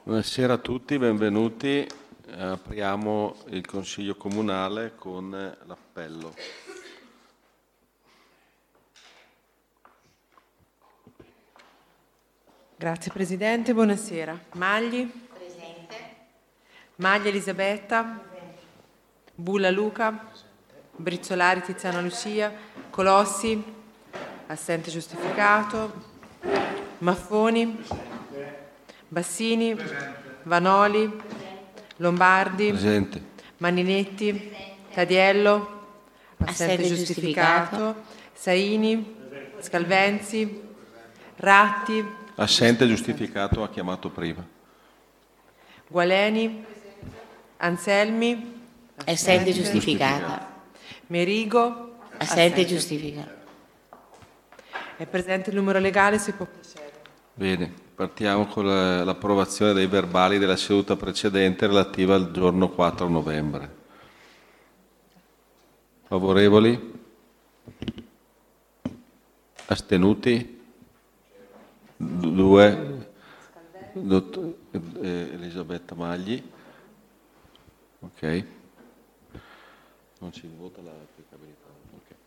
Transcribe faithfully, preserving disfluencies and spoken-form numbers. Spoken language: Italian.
Buonasera a tutti, benvenuti. Apriamo il Consiglio Comunale con l'appello. Grazie Presidente, buonasera. Magli? Presente. Maglia Elisabetta? Presente. Bulla Luca? Presente. Brizzolari Tiziana Lucia? Colossi? Assente giustificato. Maffoni? Presente. Bassini? Presente. Vanoli? Presente. Lombardi? Presente. Maninetti? Presente. Tadiello? Assente, Assente giustificato. giustificato. Saini? Presente. Scalvenzi? Presente. Ratti? Assente giustificato, ha chiamato prima. Gualeni? Anselmi? Assente giustificata. Merigo? Assente giustificata. È presente il numero legale, si può procedere. Bene, partiamo con la- l'approvazione dei verbali della seduta precedente relativa al giorno quattro novembre. Favorevoli? Astenuti? D- Due? Dott- eh, Elisabetta Magli. Ok. Non si vota l'applicabilità. Ok.